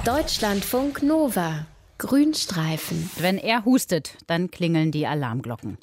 Deutschlandfunk Nova. Grünstreifen. Wenn er hustet, dann klingeln die Alarmglocken.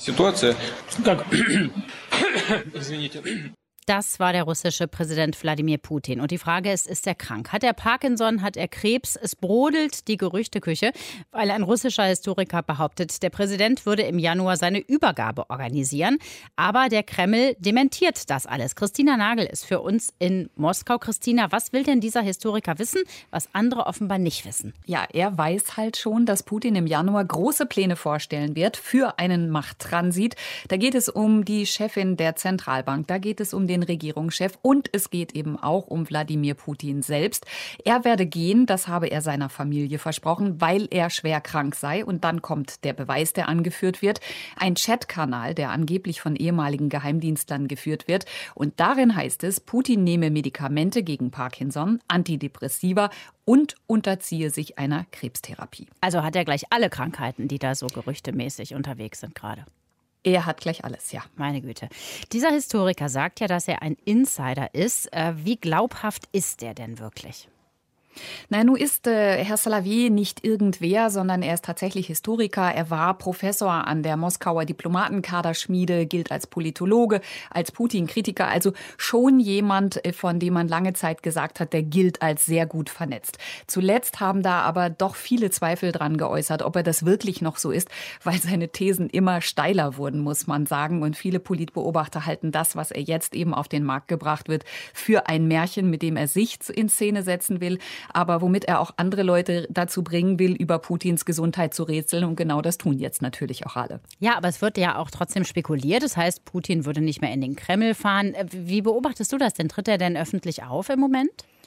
Das war der russische Präsident Wladimir Putin. Und die Frage ist er krank? Hat er Parkinson? Hat er Krebs? Es brodelt die Gerüchteküche, weil ein russischer Historiker behauptet, der Präsident würde im Januar seine Übergabe organisieren. Aber der Kreml dementiert das alles. Christina Nagel ist für uns in Moskau. Christina, was will denn dieser Historiker wissen, was andere offenbar nicht wissen? Ja, er weiß halt schon, dass Putin im Januar große Pläne vorstellen wird für einen Machttransit. Da geht es um die Chefin der Zentralbank, da geht es um den Regierungschef und es geht eben auch um Wladimir Putin selbst. Er werde gehen, das habe er seiner Familie versprochen, weil er schwer krank sei. Und dann kommt der Beweis, der angeführt wird. Ein Chatkanal, der angeblich von ehemaligen Geheimdienstlern geführt wird. Und darin heißt es, Putin nehme Medikamente gegen Parkinson, Antidepressiva und unterziehe sich einer Krebstherapie. Also hat er gleich alle Krankheiten, die da so gerüchtemäßig unterwegs sind gerade. Er hat gleich alles, ja. Meine Güte. Dieser Historiker sagt ja, dass er ein Insider ist. Wie glaubhaft ist der denn wirklich? Na, nun ist Herr Solovej nicht irgendwer, sondern er ist tatsächlich Historiker. Er war Professor an der Moskauer Diplomatenkaderschmiede, gilt als Politologe, als Putin-Kritiker. Also schon jemand, von dem man lange Zeit gesagt hat, der gilt als sehr gut vernetzt. Zuletzt haben da aber doch viele Zweifel dran geäußert, ob er das wirklich noch so ist, weil seine Thesen immer steiler wurden, muss man sagen. Und viele Politbeobachter halten das, was er jetzt eben auf den Markt gebracht wird, für ein Märchen, mit dem er sich in Szene setzen will, aber womit er auch andere Leute dazu bringen will, über Putins Gesundheit zu rätseln. Und genau das tun jetzt natürlich auch alle. Ja, aber es wird ja auch trotzdem spekuliert. Das heißt, Putin würde nicht mehr in den Kreml fahren. Wie beobachtest du das denn? Tritt er denn öffentlich auf im Moment?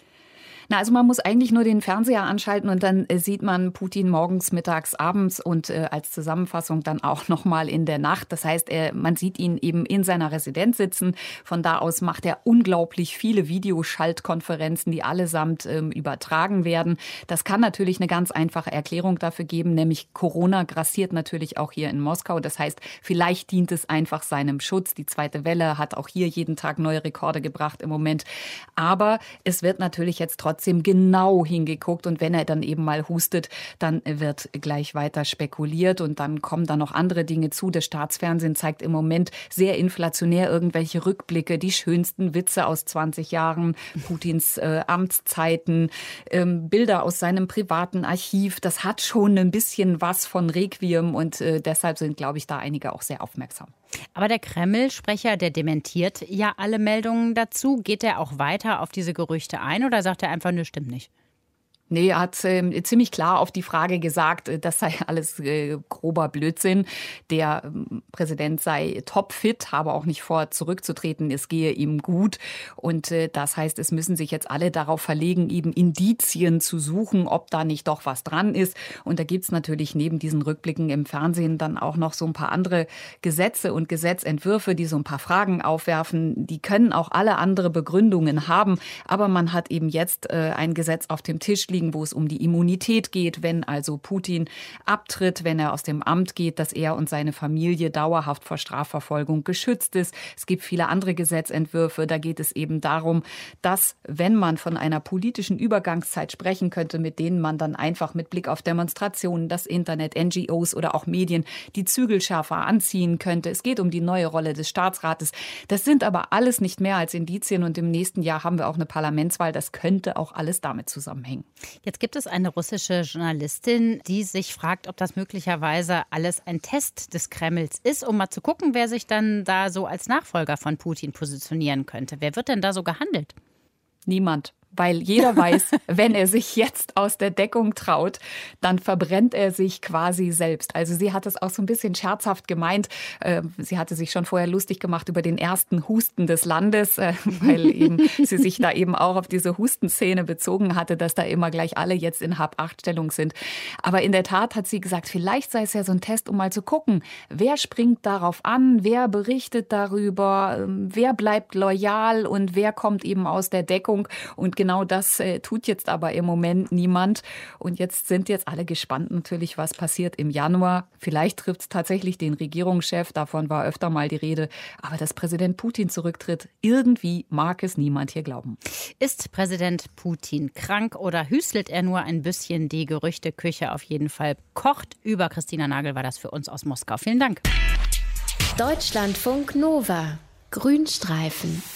Na, also man muss eigentlich nur den Fernseher anschalten und dann sieht man Putin morgens, mittags, abends und als Zusammenfassung dann auch noch mal in der Nacht. Das heißt, man sieht ihn eben in seiner Residenz sitzen. Von da aus macht er unglaublich viele Videoschaltkonferenzen, die allesamt übertragen werden. Das kann natürlich eine ganz einfache Erklärung dafür geben, nämlich Corona grassiert natürlich auch hier in Moskau. Das heißt, vielleicht dient es einfach seinem Schutz. Die zweite Welle hat auch hier jeden Tag neue Rekorde gebracht im Moment. Aber es wird natürlich jetzt trotzdem genau hingeguckt und wenn er dann eben mal hustet, dann wird gleich weiter spekuliert und dann kommen da noch andere Dinge zu. Das Staatsfernsehen zeigt im Moment sehr inflationär irgendwelche Rückblicke, die schönsten Witze aus 20 Jahren, Putins Amtszeiten, Bilder aus seinem privaten Archiv. Das hat schon ein bisschen was von Requiem und deshalb sind, glaube ich, da einige auch sehr aufmerksam. Aber der Kreml-Sprecher, der dementiert ja alle Meldungen dazu. Geht er auch weiter auf diese Gerüchte ein oder sagt er einfach, nö, stimmt nicht? Nee, er hat ziemlich klar auf die Frage gesagt, das sei alles grober Blödsinn. Der Präsident sei topfit, habe auch nicht vor, zurückzutreten. Es gehe ihm gut. Und das heißt, es müssen sich jetzt alle darauf verlegen, eben Indizien zu suchen, ob da nicht doch was dran ist. Und da gibt's natürlich neben diesen Rückblicken im Fernsehen dann auch noch so ein paar andere Gesetze und Gesetzentwürfe, die so ein paar Fragen aufwerfen. Die können auch alle andere Begründungen haben. Aber man hat eben jetzt ein Gesetz auf dem Tisch liegen, wo es um die Immunität geht, wenn also Putin abtritt, wenn er aus dem Amt geht, dass er und seine Familie dauerhaft vor Strafverfolgung geschützt ist. Es gibt viele andere Gesetzentwürfe. Da geht es eben darum, dass, wenn man von einer politischen Übergangszeit sprechen könnte, mit denen man dann einfach mit Blick auf Demonstrationen, das Internet, NGOs oder auch Medien die Zügel schärfer anziehen könnte. Es geht um die neue Rolle des Staatsrates. Das sind aber alles nicht mehr als Indizien und im nächsten Jahr haben wir auch eine Parlamentswahl. Das könnte auch alles damit zusammenhängen. Jetzt gibt es eine russische Journalistin, die sich fragt, ob das möglicherweise alles ein Test des Kremls ist, um mal zu gucken, wer sich dann da so als Nachfolger von Putin positionieren könnte. Wer wird denn da so gehandelt? Niemand. Weil jeder weiß, wenn er sich jetzt aus der Deckung traut, dann verbrennt er sich quasi selbst. Also sie hat es auch so ein bisschen scherzhaft gemeint. Sie hatte sich schon vorher lustig gemacht über den ersten Husten des Landes, weil eben sie sich da eben auch auf diese Hustenszene bezogen hatte, dass da immer gleich alle jetzt in Hab-Acht-Stellung sind. Aber in der Tat hat sie gesagt, vielleicht sei es ja so ein Test, um mal zu gucken, wer springt darauf an, wer berichtet darüber, wer bleibt loyal und wer kommt eben aus der Deckung. Und genau das tut jetzt aber im Moment niemand. Und jetzt sind alle gespannt natürlich, was passiert im Januar. Vielleicht trifft es tatsächlich den Regierungschef, davon war öfter mal die Rede. Aber dass Präsident Putin zurücktritt, irgendwie mag es niemand hier glauben. Ist Präsident Putin krank oder hüstelt er nur ein bisschen? Die Gerüchteküche auf jeden Fall kocht über. Christina Nagel war das für uns aus Moskau. Vielen Dank. Deutschlandfunk Nova. Grünstreifen.